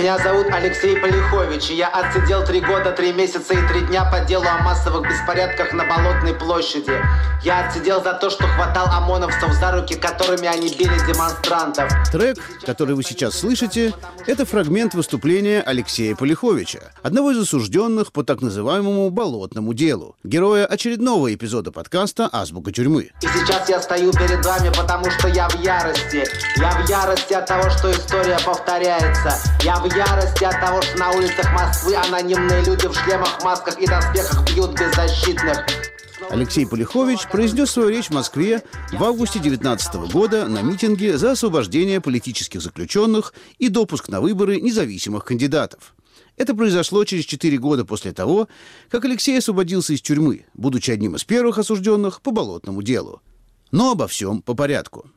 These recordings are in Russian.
Меня зовут Алексей Полихович, и я отсидел 3 года, 3 месяца и 3 дня по делу о массовых беспорядках на Болотной площади. Я отсидел за то, что хватал ОМОНовцев за руки, которыми они били демонстрантов. Трек, который вы сейчас слышите, это фрагмент выступления Алексея Полиховича, одного из осужденных по так называемому болотному делу, героя очередного эпизода подкаста «Азбука тюрьмы». И сейчас я стою перед вами, потому что я в ярости. Я в ярости от того, что история повторяется. Я в ярости от того, что на улицах Москвы анонимные люди в шлемах, масках и доспехах бьют беззащитных. Алексей Полихович произнес свою речь в Москве в августе 2019 года на митинге за освобождение политических заключенных и допуск на выборы независимых кандидатов. Это произошло через 4 года после того, как Алексей освободился из тюрьмы, будучи одним из первых осужденных по болотному делу. Но обо всем по порядку.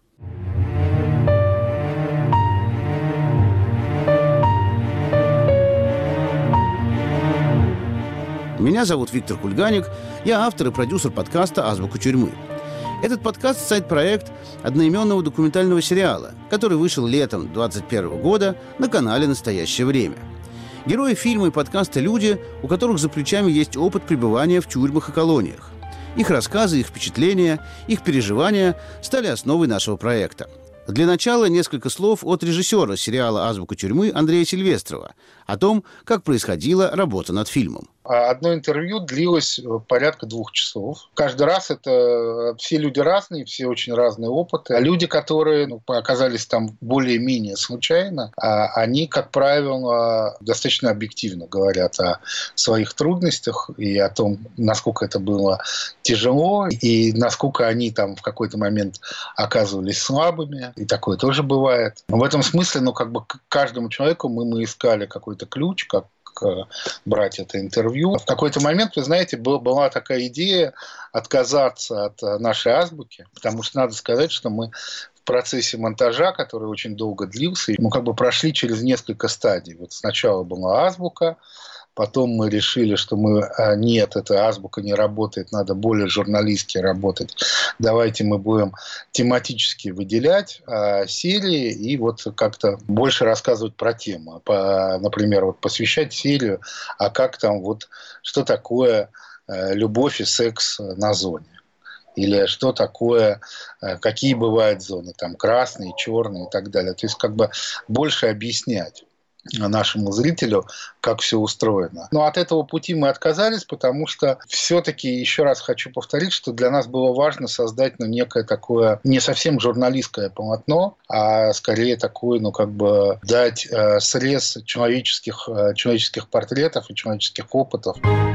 Меня зовут Виктор Кульганик, я автор и продюсер подкаста «Азбука тюрьмы». Этот подкаст – сайт-проект одноименного документального сериала, который вышел летом 2021 года на канале «Настоящее время». Герои фильма и подкаста – люди, у которых за плечами есть опыт пребывания в тюрьмах и колониях. Их рассказы, их впечатления, их переживания стали основой нашего проекта. Для начала несколько слов от режиссера сериала «Азбука тюрьмы» Андрея Сильвестрова о том, как происходила работа над фильмом. Одно интервью длилось порядка 2 часов. Каждый раз это все люди разные, все очень разные опыты. А люди, которые оказались там более-менее случайно, они, как правило, достаточно объективно говорят о своих трудностях и о том, насколько это было тяжело, и насколько они там в какой-то момент оказывались слабыми. И такое тоже бывает. Но в этом смысле, к каждому человеку мы искали какой-то ключ, как брать это интервью. В какой-то момент, вы знаете, была такая идея отказаться от нашей азбуки, потому что надо сказать, что мы в процессе монтажа, который очень долго длился, мы прошли через несколько стадий. Вот сначала была азбука, потом мы решили, что нет, эта азбука не работает, надо более журналистски работать. Давайте мы будем тематически выделять серии и как-то больше рассказывать про тему. Например, посвящать серию, как там что такое любовь и секс на зоне. Или что такое, какие бывают зоны, там красные, черные и так далее. То есть больше объяснять нашему зрителю, как все устроено. Но от этого пути мы отказались, потому что все-таки, еще раз хочу повторить, что для нас было важно создать некое такое не совсем журналистское полотно, а скорее такое, дать срез человеческих портретов и человеческих опытов.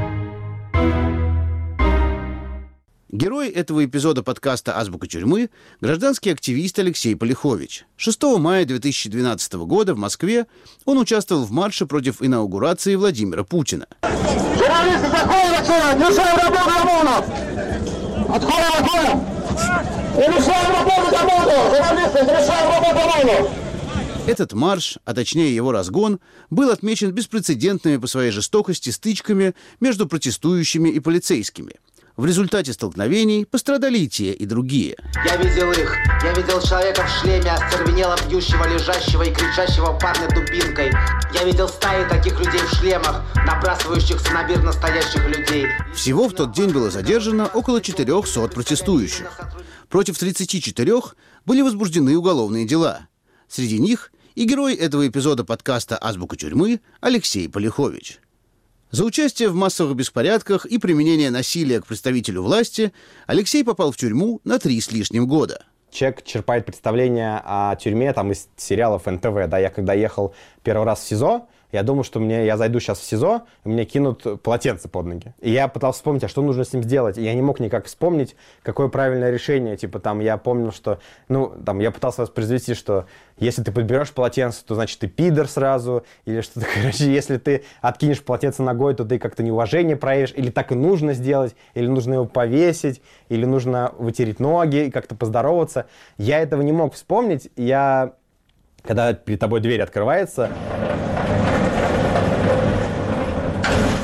Герой этого эпизода подкаста «Азбука тюрьмы» – гражданский активист Алексей Полихович. 6 мая 2012 года в Москве он участвовал в марше против инаугурации Владимира Путина. Журналисты, заходим отсюда! Не мешаем работу ОМОНов! Отходим! Не мешаем работать ОМОНу! Журналисты, не мешаем работать ОМОНу! Этот марш, а точнее его разгон, был отмечен беспрецедентными по своей жестокости стычками между протестующими и полицейскими. В результате столкновений пострадали и те, и другие. Я видел их. Я видел человека в шлеме, остервенело бьющего, лежащего и кричащего парня дубинкой. Я видел стаи таких людей в шлемах, набрасывающихся на мир настоящих людей. Всего в тот день было задержано около 400 протестующих. Против 34 были возбуждены уголовные дела. Среди них и герой этого эпизода подкаста «Азбука тюрьмы» Алексей Полихович. За участие в массовых беспорядках и применение насилия к представителю власти Алексей попал в тюрьму на 3 с лишним года. Человек черпает представления о тюрьме из сериалов НТВ. Я когда ехал первый раз в СИЗО, я думал, что я зайду сейчас в СИЗО, и мне кинут полотенце под ноги. И я пытался вспомнить, а что нужно с ним сделать. И я не мог никак вспомнить, какое правильное решение. Я помнил, что... я пытался воспроизвести, что если ты подберешь полотенце, то, значит, ты пидор сразу. Или что-то, если ты откинешь полотенце ногой, то ты как-то неуважение проявишь. Или так и нужно сделать. Или нужно его повесить. Или нужно вытереть ноги и как-то поздороваться. Я этого не мог вспомнить. Когда перед тобой дверь открывается...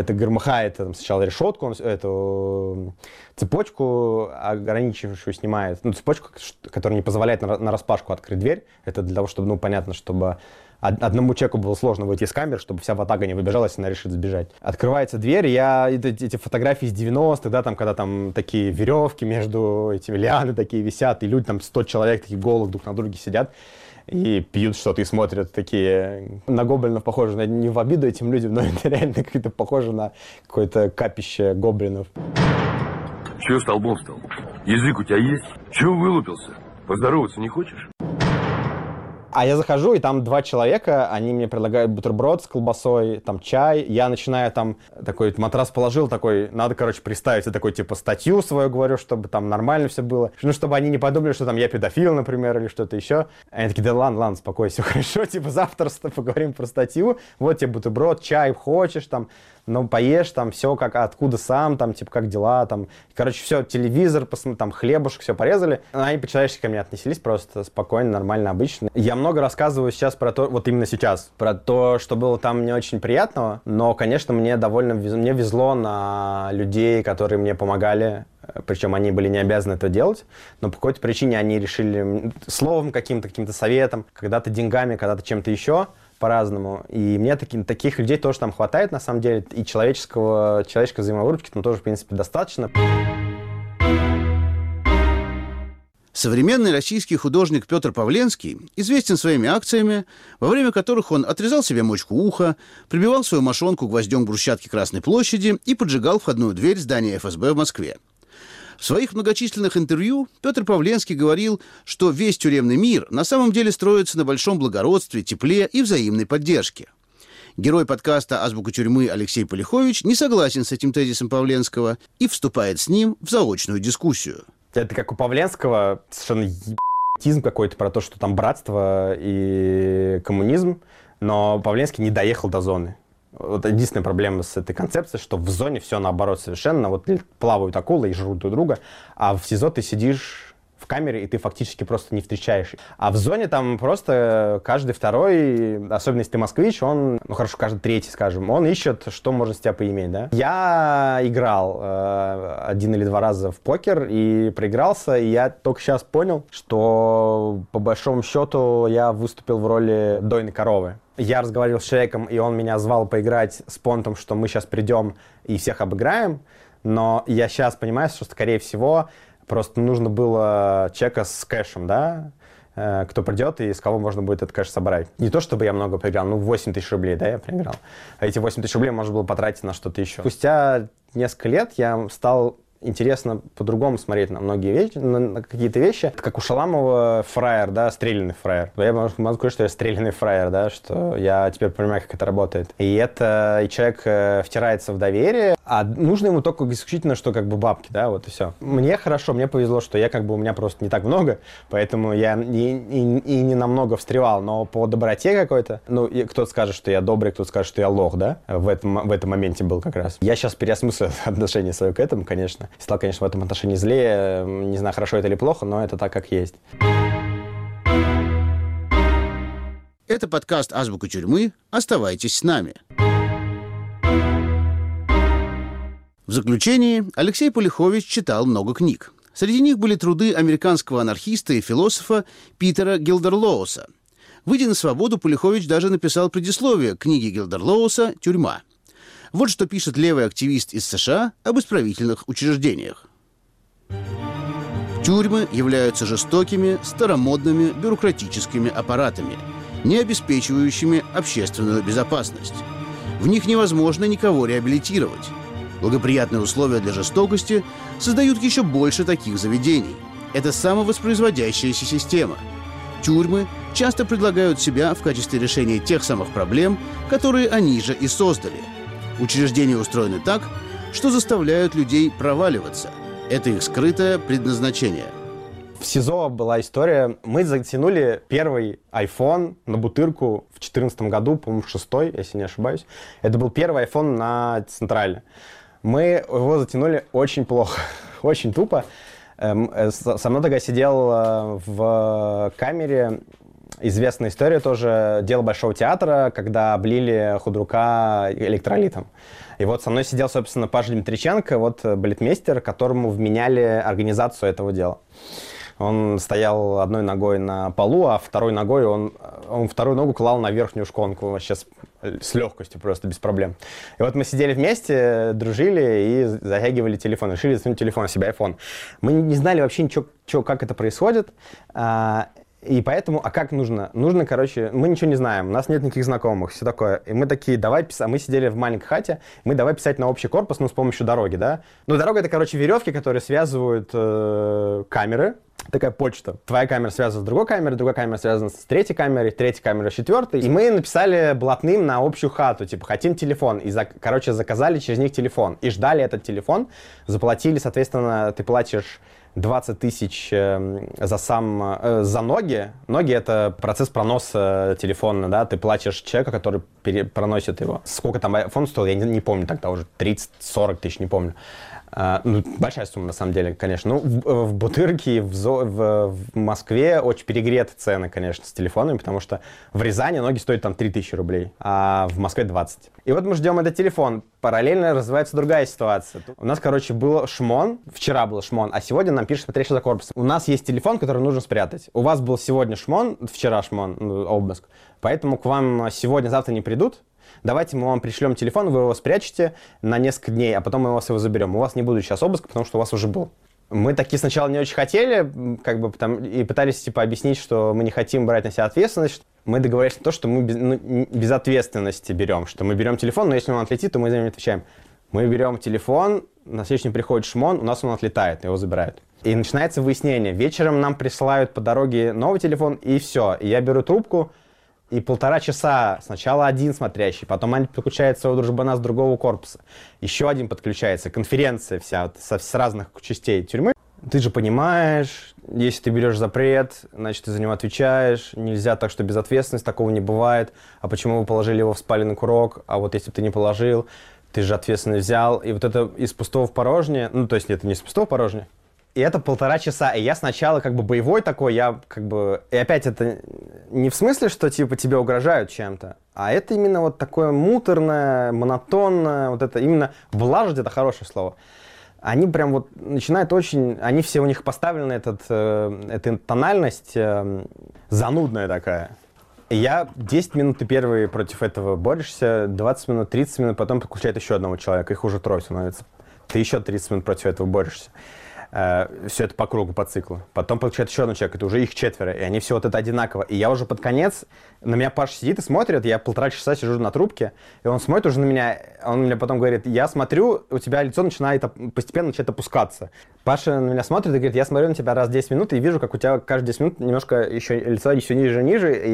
это громыхает там, сначала решетку, он эту цепочку ограничивающую снимает. Ну, цепочку, которая не позволяет на распашку открыть дверь. Это для того, чтобы, ну, понятно, чтобы одному человеку было сложно выйти из камеры, чтобы вся ватага не выбежала, если она решит сбежать. Открывается дверь, эти фотографии из 90-х, да, там, когда там такие веревки между этими лианы такие висят, и люди, там, 100 человек такие голых друг на друге сидят и пьют что-то и смотрят такие на гоблинов похоже. Не в обиду этим людям, но это реально как-то похоже на какое-то капище гоблинов. Чего столбом стал? Язык у тебя есть? Чего вылупился? Поздороваться не хочешь? А я захожу, и там 2 человека, они мне предлагают бутерброд с колбасой, там чай. Я начинаю там, такой матрас положил, такой, надо, короче, представить, я такой, типа, статью свою говорю, чтобы там нормально все было. Ну, чтобы они не подумали, что там я педофил, например, или что-то еще. Они такие, да ладно, спокойно, все хорошо, типа, завтра поговорим про статью. Вот тебе бутерброд, чай хочешь, там, ну, поешь, там, все, как, откуда сам, там, типа, как дела, там. Короче, все, телевизор, там, хлебушек, все порезали. Они по-человечески ко мне отнеслись просто спокойно, нормально, обычно. Я много рассказываю сейчас про то, вот именно сейчас, про то, что было там не очень приятного, но, конечно, мне мне везло на людей, которые мне помогали, причем они были не обязаны это делать, но по какой-то причине они решили словом каким-то советом, когда-то деньгами, когда-то чем-то еще, по-разному. И мне таких людей тоже там хватает, на самом деле, и человеческой взаимовыручки там тоже, в принципе, достаточно. Современный российский художник Петр Павленский известен своими акциями, во время которых он отрезал себе мочку уха, прибивал свою мошонку гвоздем к брусчатке Красной площади и поджигал входную дверь здания ФСБ в Москве. В своих многочисленных интервью Петр Павленский говорил, что весь тюремный мир на самом деле строится на большом благородстве, тепле и взаимной поддержке. Герой подкаста «Азбука тюрьмы» Алексей Полихович не согласен с этим тезисом Павленского и вступает с ним в заочную дискуссию. Это как у Павленского совершенно ебатизм какой-то про то, что там братство и коммунизм, но Павленский не доехал до зоны. Вот единственная проблема с этой концепцией, что в зоне все наоборот совершенно. Вот плавают акулы и жрут друг друга, а в СИЗО ты сидишь в камере, и ты фактически просто не встречаешь. А в зоне там просто каждый второй, особенно если ты москвич, он, ну хорошо, каждый третий, скажем, он ищет, что может с тебя поиметь, да. Я играл 1 или 2 раза в покер и проигрался, и я только сейчас понял, что по большому счету я выступил в роли дойной коровы. Я разговаривал с человеком, и он меня звал поиграть с понтом, что мы сейчас придем и всех обыграем, но я сейчас понимаю, что, скорее всего, просто нужно было человека с кэшем, да, кто придет и с кого можно будет этот кэш собрать. Не то, чтобы я много проиграл, 8 тысяч рублей, да, я проиграл. А эти 8 тысяч рублей можно было потратить на что-то еще. Спустя несколько лет я стал интересно по-другому смотреть на многие вещи, на какие-то вещи. Это как у Шаламова фраер, да, стрелянный фраер. Я могу сказать, что я стрелянный фраер, да, что я теперь понимаю, как это работает. И человек втирается в доверие, а нужно ему только исключительно, что как бы бабки, да, вот и все. Мне хорошо, мне повезло, что у меня просто не так много, поэтому я и не намного встревал, но по доброте какой-то, кто-то скажет, что я добрый, кто-то скажет, что я лох, да, в этом моменте был как раз. Я сейчас переосмыслил отношение свое к этому, конечно. Стал, конечно, в этом отношении злее. Не знаю, хорошо это или плохо, но это так, как есть. Это подкаст «Азбука тюрьмы». Оставайтесь с нами. В заключении Алексей Полихович читал много книг. Среди них были труды американского анархиста и философа Питера Гилдерлоуса. Выйдя на свободу, Полихович даже написал предисловие к книге Гилдерлоуса «Тюрьма». Вот что пишет левый активист из США об исправительных учреждениях. Тюрьмы являются жестокими, старомодными бюрократическими аппаратами, не обеспечивающими общественную безопасность. В них невозможно никого реабилитировать. Благоприятные условия для жестокости создают еще больше таких заведений. Это самовоспроизводящаяся система. Тюрьмы часто предлагают себя в качестве решения тех самых проблем, которые они же и создали. Учреждения устроены так, что заставляют людей проваливаться. Это их скрытое предназначение. В СИЗО была история. Мы затянули первый iPhone на бутырку в 2014 году, по-моему, 6-й, если не ошибаюсь. Это был первый iPhone на Централе. Мы его затянули очень плохо, очень тупо. Со мной тогда сидел в камере. Известная история тоже, дело Большого театра, когда облили худрука электролитом. И вот со мной сидел, собственно, Паша Дмитриченко, вот балетмейстер, которому вменяли организацию этого дела. Он стоял одной ногой на полу, а второй ногой он вторую ногу клал на верхнюю шконку вообще с легкостью, просто без проблем. И вот мы сидели вместе, дружили и затягивали телефон. Решили засунуть телефон, себе iPhone. Мы не знали вообще ничего, как это происходит. И поэтому, как нужно? Нужно, короче, мы ничего не знаем, у нас нет никаких знакомых, все такое. И мы такие, давай писать, мы сидели в маленькой хате, мы давай писать на общий корпус, с помощью дороги, да? Ну, дорога — это, короче, веревки, которые связывают камеры. Такая почта. Твоя камера связана с другой камера связана с третьей камерой с четвертой. И мы написали блатным на общую хату, типа, хотим телефон. И, заказали через них телефон. И ждали этот телефон. Заплатили, соответственно, ты платишь 20 тысяч за ноги. Ноги — это процесс проноса телефона, да, ты платишь человека, который проносит его. Сколько там iPhone стоил, я не помню тогда уже, 30-40 тысяч, не помню. Большая сумма, на самом деле, конечно. В Бутырке, в Москве очень перегреты цены, конечно, с телефонами, потому что в Рязани ноги стоят там 3000 рублей, а в Москве 20. И вот мы ждем этот телефон. Параллельно развивается другая ситуация. У нас, короче, был шмон, вчера был шмон, а сегодня нам пишет смотрящий за корпусом. У нас есть телефон, который нужно спрятать. У вас был сегодня шмон, вчера шмон, обыск, поэтому к вам сегодня-завтра не придут. Давайте мы вам пришлем телефон, вы его спрячете на несколько дней, а потом мы у вас его заберем. У вас не будет сейчас обыска, потому что у вас уже был. Мы такие сначала не очень хотели, и пытались объяснить, что мы не хотим брать на себя ответственность. Мы договорились на то, что мы без ответственности берем, что мы берем телефон, но если он отлетит, то мы за него не отвечаем. Мы берем телефон, на следующий день приходит шмон, у нас он отлетает, его забирают. И начинается выяснение. Вечером нам присылают по дороге новый телефон, и все. И я беру трубку, и 1,5 часа сначала один смотрящий, потом они подключаются своего дружбана с другого корпуса, еще один подключается, конференция вся с разных частей тюрьмы. Ты же понимаешь, если ты берешь запрет, значит, ты за него отвечаешь, нельзя так, что без ответственности, такого не бывает. А почему вы положили его в спаленный курок, а вот если бы ты не положил, ты же ответственность взял. И вот это из пустого в порожнее, то есть это не из пустого в порожнее. И это 1,5 часа, и я сначала боевой такой, и опять это не в смысле, что тебе угрожают чем-то, а это именно вот такое муторное, монотонное, вот это именно влажить — это хорошее слово. Они прям вот начинают они все, у них поставлена эта тональность занудная такая. И я 10 минут ты первый против этого борешься, 20 минут, 30 минут, потом подключает еще одного человека, их уже 3 становится. Ты еще 30 минут против этого борешься. Все это по кругу, по циклу. Потом получает еще один человек, это уже их 4, и они все вот это одинаково. И я уже под конец, на меня Паша сидит и смотрит, я 1,5 часа сижу на трубке, и он смотрит уже на меня, он мне потом говорит, я смотрю, у тебя лицо постепенно начинает опускаться. Паша на меня смотрит и говорит, я смотрю на тебя раз в 10 минут и вижу, как у тебя каждые 10 минут немножко еще лицо все ниже и ниже, и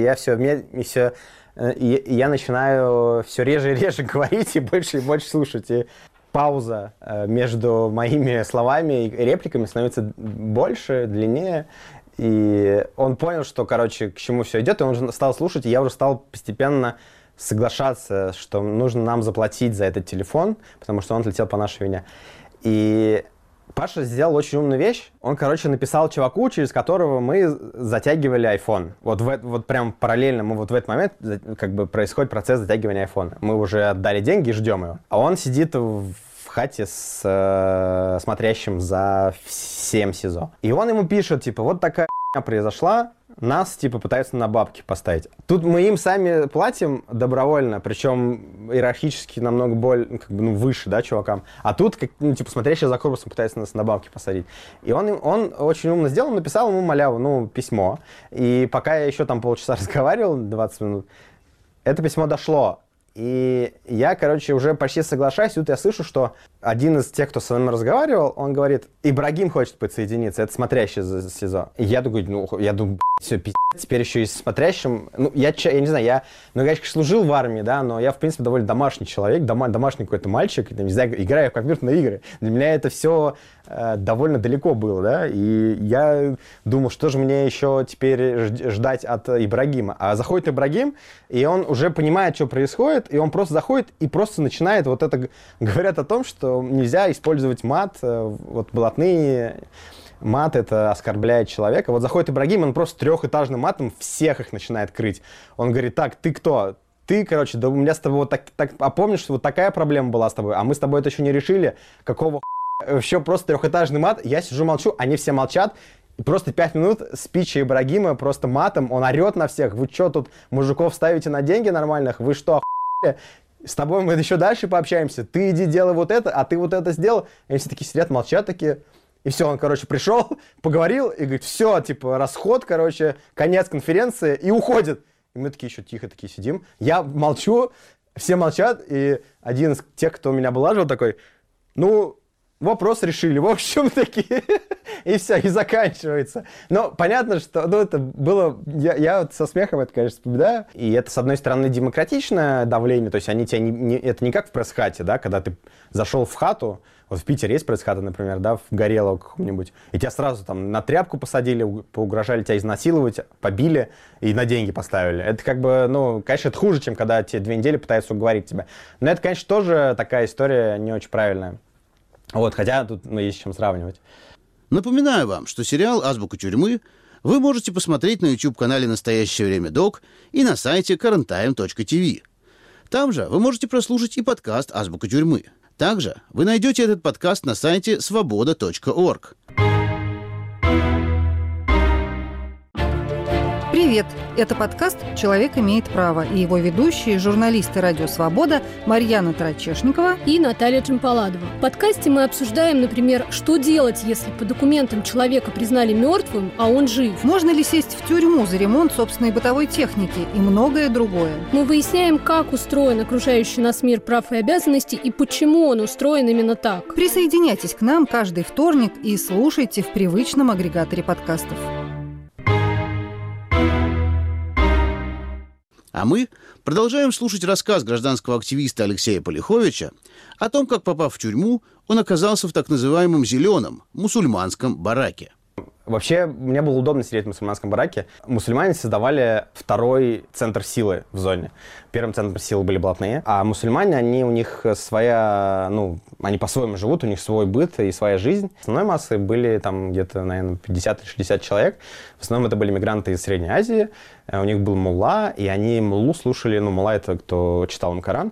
я начинаю все реже и реже говорить и больше слушать. И пауза между моими словами и репликами становится больше, длиннее. И он понял, что, к чему все идет, и он уже стал слушать, и я уже стал постепенно соглашаться, что нужно нам заплатить за этот телефон, потому что он отлетел по нашей вине. И Паша сделал очень умную вещь. Он, написал чуваку, через которого мы затягивали iPhone. Вот прям параллельно в этот момент происходит процесс затягивания iPhone. Мы уже отдали деньги и ждем его. А он сидит в хате с смотрящим за всем СИЗО. И он ему пишет, вот такая произошла, нас, пытаются на бабки поставить. Тут мы им сами платим добровольно, причем иерархически намного выше, да, чувакам. А тут, смотрящий за корпусом пытается нас на бабки посадить. И он очень умно сделал, написал ему маляву, письмо. И пока я еще там полчаса разговаривал, 20 минут, это письмо дошло. И я, уже почти соглашаюсь, тут я слышу, что один из тех, кто со мной разговаривал, он говорит, Ибрагим хочет подсоединиться, это смотрящий за СИЗО. И я думаю, все, пиздец, теперь еще и с смотрящим. Я не знаю, я, конечно, служил в армии, да, но я, в принципе, довольно домашний человек, домашний какой-то мальчик, не знаю, играю в компьютерные игры. Для меня это все довольно далеко было, да, и я думал, что же мне еще теперь ждать от Ибрагима. А заходит Ибрагим, и он уже понимает, что происходит, и он просто заходит и просто начинает вот это, говорят о том, что нельзя использовать мат, блатные. Мат — это оскорбляет человека. Вот заходит Ибрагим, он просто 3-этажным матом всех их начинает крыть. Он говорит, так, ты кто? ты, короче, да у меня с тобой вот так, а помнишь, что вот такая проблема была с тобой, а мы с тобой это еще не решили, какого еще просто трехэтажный мат, я сижу молчу, они все молчат, и просто 5 минут спича Ибрагима просто матом, он орет на всех, вы что тут мужиков ставите на деньги нормальных, вы что, охуели? С тобой мы еще дальше пообщаемся, ты иди делай вот это, а ты вот это сделал, и они все такие сидят, молчат такие, и все, он, короче, пришел, поговорил, и говорит, все, типа, расход, короче, конец конференции, и уходит. И мы такие еще тихо такие сидим, я молчу, все молчат, и один из тех, кто меня облаживал, такой, ну, вопрос решили, в общем, такие, и все, и заканчивается. Но понятно, что, ну, это было, я вот со смехом это, конечно, вспоминаю, и это, с одной стороны, демократичное давление, то есть они тебя это не как в пресс-хате, да, когда ты зашел в хату, вот в Питере есть пресс-хата, например, да, в Горелого каком-нибудь, и тебя сразу там на тряпку посадили, поугрожали тебя изнасиловать, побили и на деньги поставили. Это как бы, ну, конечно, это хуже, чем когда тебе 2 недели пытаются уговорить тебя. Но это, конечно, тоже такая история не очень правильная. Вот, хотя тут, ну, есть с чем сравнивать. Напоминаю вам, что сериал «Азбука тюрьмы» вы можете посмотреть на YouTube-канале «Настоящее время ДОК» и на сайте quarantine.tv. Там же вы можете прослушать и подкаст «Азбука тюрьмы». Также вы найдете этот подкаст на сайте svoboda.org. Привет! Это подкаст «Человек имеет право» и его ведущие, журналисты «Радио Свобода» Марьяна Тарачешникова и Наталья Джампаладова. В подкасте мы обсуждаем, например, что делать, если по документам человека признали мертвым, а он жив. Можно ли сесть в тюрьму за ремонт собственной бытовой техники и многое другое. Мы выясняем, как устроен окружающий нас мир прав и обязанностей и почему он устроен именно так. Присоединяйтесь к нам каждый вторник и слушайте в привычном агрегаторе подкастов. А мы продолжаем слушать рассказ гражданского активиста Алексея Полиховича о том, как, попав в тюрьму, он оказался в так называемом «зеленом» мусульманском бараке. Вообще, мне было удобно сидеть в мусульманском бараке. Мусульмане создавали второй центр силы в зоне. Первым центром силы были блатные, а мусульмане, у них своя, ну, они по-своему живут, у них свой быт и своя жизнь. Основной массой были там где-то, наверное, 50 или 60 человек. В основном это были мигранты из Средней Азии. У них был мулла, и они муллу слушали, ну, мулла — это кто читал им Коран,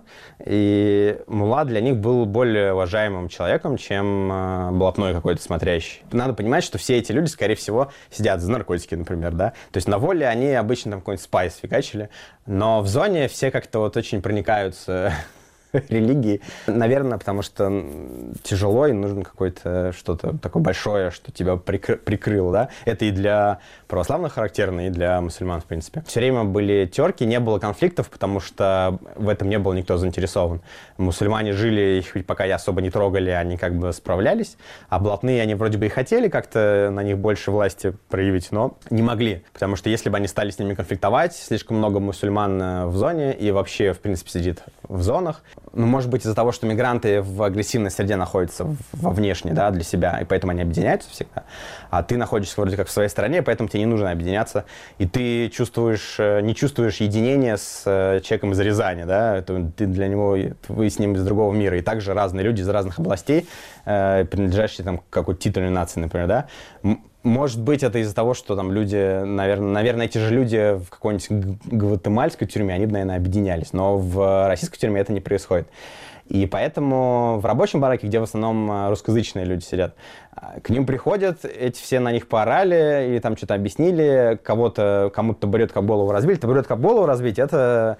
и мулла для них был более уважаемым человеком, чем блатной какой-то смотрящий. Надо понимать, что все эти люди, скорее всего, сидят за наркотики, например, да. То есть на воле они обычно там какой-нибудь спайс фигачили, но в зоне все как-то вот очень проникаются религии. Наверное, потому что тяжело, и нужно какое-то что-то такое большое, что тебя прикрыло, да. Это и для православных характерно, и для мусульман, в принципе. Все время были терки, не было конфликтов, потому что в этом не был никто заинтересован. Мусульмане жили, их пока особо не трогали, они как бы справлялись, а блатные, они вроде бы и хотели как-то на них больше власти проявить, но не могли, потому что если бы они стали с ними конфликтовать, слишком много мусульман в зоне и вообще, в принципе, сидит в зонах. Ну, может быть, из-за того, что мигранты в агрессивной среде находятся во внешней, да, для себя, и поэтому они объединяются всегда. А ты находишься вроде как в своей стране, поэтому тебе не нужно объединяться. И ты не чувствуешь единения с человеком из Рязани, да, ты для него, вы с ним из другого мира. И также разные люди из разных областей, принадлежащие там, к какой-то титульной нации, например, да. Может быть, это из-за того, что там люди, наверное, эти же люди в какой-нибудь гватемальской тюрьме, они бы, наверное, объединялись. Но в российской тюрьме это не происходит. И поэтому в рабочем бараке, где в основном русскоязычные люди сидят, к ним приходят, эти все на них поорали или там что-то объяснили, кому-то табуретку об голову разбили. Табуретку об голову разбить — это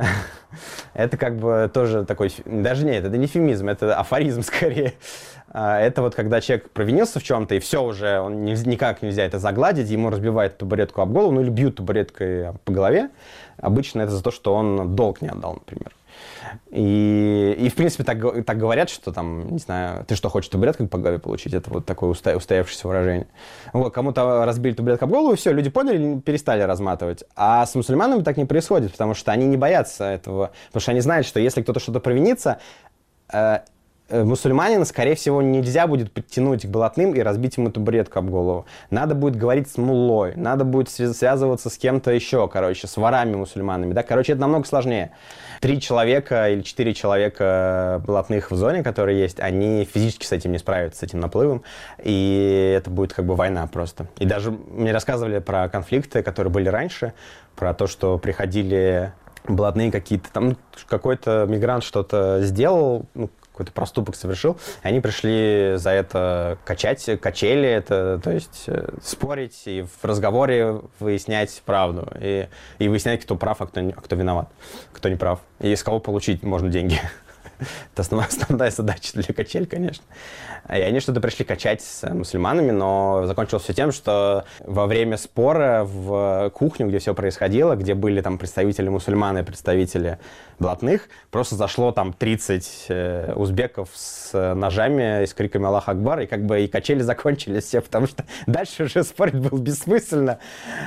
как бы тоже такой... Даже нет, это не эвфемизм, это афоризм скорее. Это вот когда человек провинился в чем-то, и все уже, он никак нельзя это загладить, ему разбивают табуретку об голову, ну или бьют табуреткой по голове. Обычно это за то, что он долг не отдал, например. И в принципе, так говорят, что там, не знаю, ты что, хочешь табуреткой по голове получить? Это вот такое устоявшееся выражение. Вот, кому-то разбили табуретку об голову, и все, люди поняли, перестали разматывать. А с мусульманами так не происходит, потому что они не боятся этого. Потому что они знают, что если кто-то что-то провинится, мусульманина, скорее всего, нельзя будет подтянуть к блатным и разбить ему табуретку об голову. Надо будет говорить с муллой, надо будет связываться с кем-то еще, короче, с ворами-мусульманами, да, короче, это намного сложнее. 3 человека или 4 человека блатных в зоне, которые есть, они физически с этим не справятся, с этим наплывом, и это будет как бы война просто. И даже мне рассказывали про конфликты, которые были раньше, про то, что приходили блатные какие-то, там какой-то мигрант что-то сделал, какой-то проступок совершил, и они пришли за это качели это, то есть спорить и в разговоре выяснять правду, и выяснять, кто прав, а кто виноват, кто не прав, и с кого получить можно деньги. Это основная задача для качель, конечно. И они что-то пришли качать с мусульманами, но закончилось все тем, что во время спора в кухню, где все происходило, где были там представители мусульман и представители блатных, просто зашло там 30 узбеков с ножами и с криками «Аллах Акбар», и и качели закончились все, потому что дальше уже спорить было бессмысленно.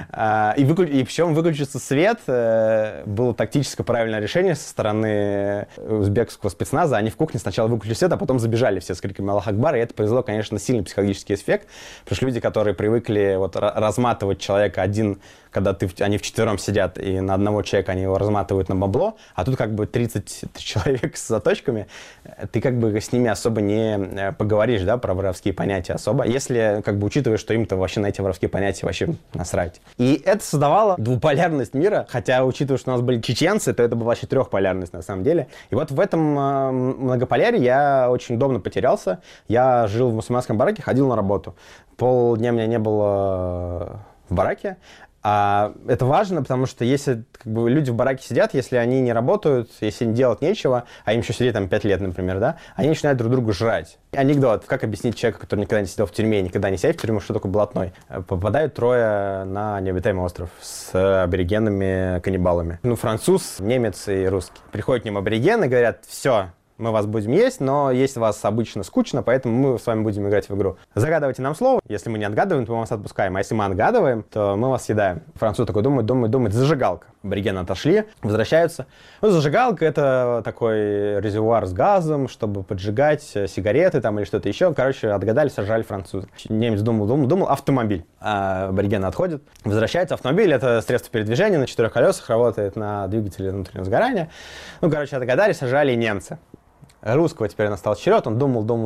И причем выключился свет было тактически правильное решение со стороны узбекского спецназа. Они в кухне сначала выключили свет, а потом забежали все с криками «Аллах Акбар», и это произвело, конечно, сильный психологический эффект, потому что люди, которые привыкли разматывать человека один, когда они вчетвером сидят, и на одного человека они его разматывают на бабло, а тут 30 человек с заточками, ты с ними особо не поговоришь, да, про воровские понятия особо, если учитываешь, что им-то вообще на эти воровские понятия вообще насрать. И это создавало двуполярность мира, хотя, учитывая, что у нас были чеченцы, то это была вообще трехполярность на самом деле. И вот в этом многополярии я очень удобно потерялся. Я жил в мусульманском бараке, ходил на работу. Полдня меня не было в бараке. А это важно, потому что если люди в бараке сидят, если они не работают, если им делать нечего, а им еще сидеть там 5 лет, например, да, они начинают друг другу жрать. Анекдот. Как объяснить человеку, который никогда не сидел в тюрьме, никогда не сидел в тюрьму, что такое блатной? Попадают 3 на необитаемый остров с аборигенами каннибалами. Француз, немец и русский. Приходят к ним аборигены и говорят: все, мы вас будем есть, но есть вас обычно скучно, поэтому мы с вами будем играть в игру. Загадывайте нам слово. Если мы не отгадываем, то мы вас отпускаем. А если мы отгадываем, то мы вас съедаем. Француз такой думает, зажигалка. Аборигены отошли, возвращаются. Зажигалка — это такой резервуар с газом, чтобы поджигать сигареты там или что-то еще. Отгадали, сожрали француза. Немец думал, автомобиль. А аборигены отходят, возвращается. Автомобиль — это средство передвижения на 4 колесах, работает на двигателе внутреннего сгорания. Отгадали, сожрали немцы. Русского теперь настал черед, он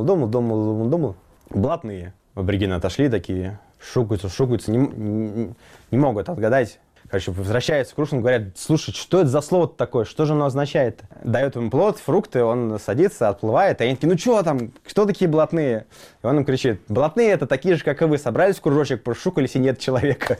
думал. Блатные аборигены отошли такие, шукаются, не могут отгадать. Возвращаются к русскому, говорят: слушай, что это за слово-то такое, что же оно означает? Дает ему плод, фрукты, он садится, отплывает, и они такие: что там, кто такие блатные? И он им кричит: блатные — это такие же, как и вы, собрались в кружочек, пошукались, и нет человека.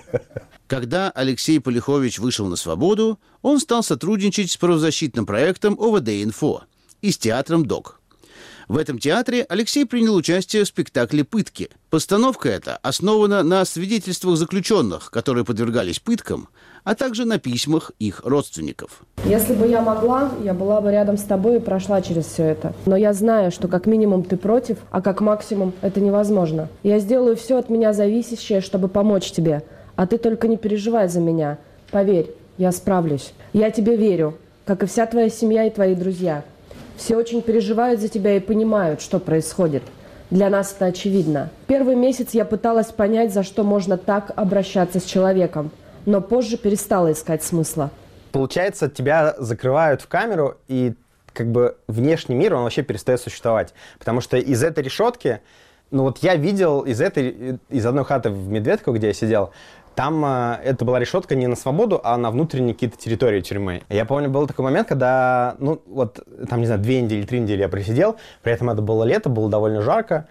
Когда Алексей Полихович вышел на свободу, он стал сотрудничать с правозащитным проектом ОВД-Инфо и с театром ДОК. В этом театре Алексей принял участие в спектакле «Пытки». Постановка эта основана на свидетельствах заключенных, которые подвергались пыткам, а также на письмах их родственников. Если бы я могла, я была бы рядом с тобой и прошла через все это. Но я знаю, что как минимум ты против, а как максимум это невозможно. Я сделаю все от меня зависящее, чтобы помочь тебе. А ты только не переживай за меня. Поверь, я справлюсь. Я тебе верю, как и вся твоя семья и твои друзья. Все очень переживают за тебя и понимают, что происходит. Для нас это очевидно. Первый месяц я пыталась понять, за что можно так обращаться с человеком, но позже перестала искать смысла. Получается, тебя закрывают в камеру, и внешний мир, он вообще перестает существовать. Потому что из этой решетки, я видел из одной хаты в Медведково, где я сидел, там это была решетка не на свободу, а на внутренние какие-то территории тюрьмы. Я помню, был такой момент, когда, 2 недели, 3 недели я просидел, при этом это было лето, было довольно жарко,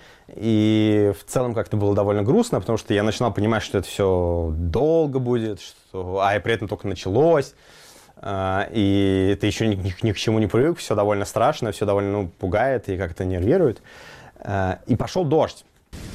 и в целом как-то было довольно грустно, потому что я начинал понимать, что это все долго будет, а при этом только началось, и ты еще ни к чему не привык, все довольно страшно, все довольно пугает и как-то нервирует. И пошел дождь.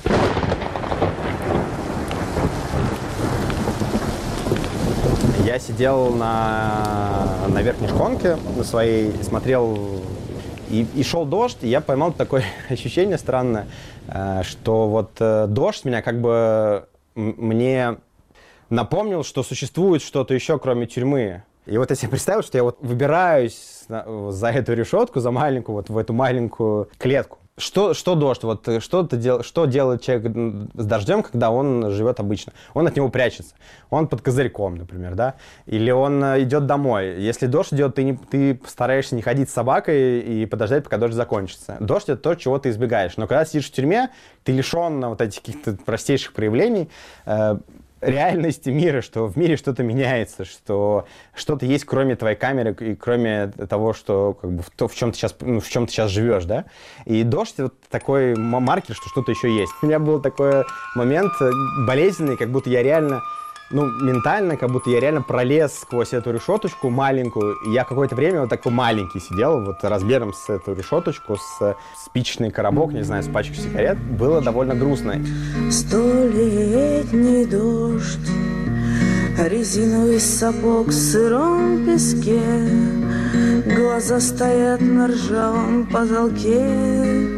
Я сидел на верхней шконке на своей, смотрел, и шел дождь, и я поймал такое ощущение странное, что дождь меня мне напомнил, что существует что-то еще, кроме тюрьмы. И я себе представил, что я выбираюсь за эту решетку, за маленькую, в эту маленькую клетку. Что дождь? Что делает человек с дождем, когда он живет обычно? Он от него прячется. Он под козырьком, например, да? Или он идет домой. Если дождь идет, ты стараешься не ходить с собакой и подождать, пока дождь закончится. Дождь — это то, чего ты избегаешь. Но когда сидишь в тюрьме, ты лишен этих каких-то простейших проявлений. реальности мира, что в мире что-то меняется, что что-то есть кроме твоей камеры и кроме того, что как бы в чем ты сейчас живешь, да. И дождь вот такой маркер, что что-то еще есть. У меня был такой момент болезненный, как будто я реально, ментально, как будто я реально пролез сквозь эту решеточку маленькую. И я какое-то время вот такой маленький сидел, вот размером с эту решеточку, с спичечный коробок, не знаю, с пачкой сигарет. Было довольно грустно. Столетний дождь, резиновый сапог в сыром песке, глаза стоят на ржавом потолке.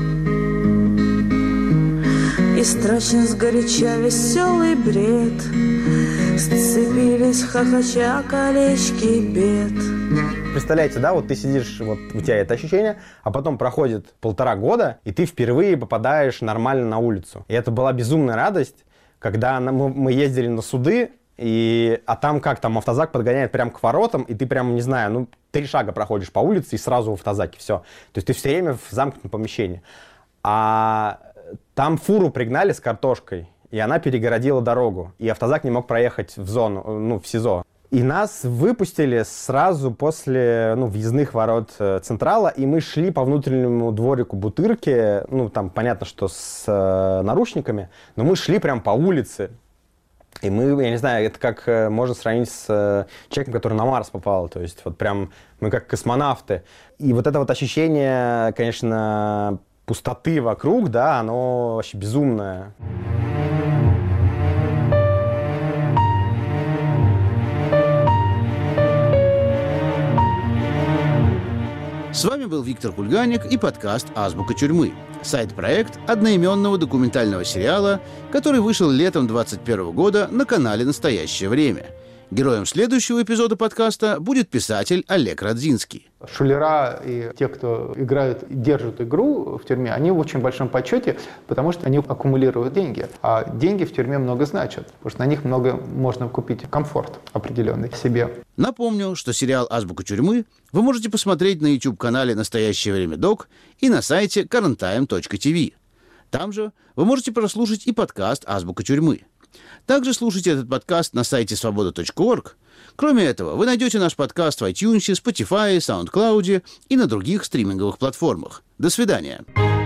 И страшен сгоряча веселый бред, сцепились хохоча колечки бед. Представляете, да, вот ты сидишь, вот у тебя это ощущение, а потом проходит 1,5 года, и ты впервые попадаешь нормально на улицу. И это была безумная радость, когда мы ездили на суды, а там автозак подгоняет прямо к воротам, и ты прям, не знаю, 3 шага проходишь по улице и сразу в автозаке, все. То есть ты все время в замкнутом помещении. А там фуру пригнали с картошкой, и она перегородила дорогу, и автозак не мог проехать в зону, в СИЗО. И нас выпустили сразу после въездных ворот Централа, и мы шли по внутреннему дворику Бутырки, там понятно, что с наручниками, но мы шли прям по улице. И мы, я не знаю, это как можно сравнить с человеком, который на Марс попал, то есть вот прям мы как космонавты. И вот это вот ощущение, конечно, пустоты вокруг, да, оно вообще безумное. С вами был Виктор Кульганик и подкаст «Азбука тюрьмы». Сайт-проект одноименного документального сериала, который вышел летом 2021 года на канале «Настоящее время». Героем следующего эпизода подкаста будет писатель Олег Радзинский. Шулера и те, кто играют и держат игру в тюрьме, они в очень большом почете, потому что они аккумулируют деньги. А деньги в тюрьме много значат, потому что на них много можно купить комфорт определенный себе. Напомню, что сериал «Азбука тюрьмы» вы можете посмотреть на YouTube-канале «Настоящее время Док» и на сайте currenttime.tv. Там же вы можете прослушать и подкаст «Азбука тюрьмы». Также слушайте этот подкаст на сайте svoboda.org. Кроме этого, вы найдете наш подкаст в iTunes, Spotify, SoundCloud и на других стриминговых платформах. До свидания.